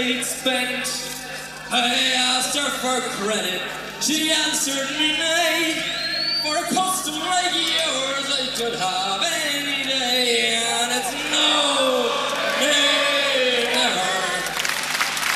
they'd spent. I asked her for credit, she answered me nay. For a custom like yours I could have any day.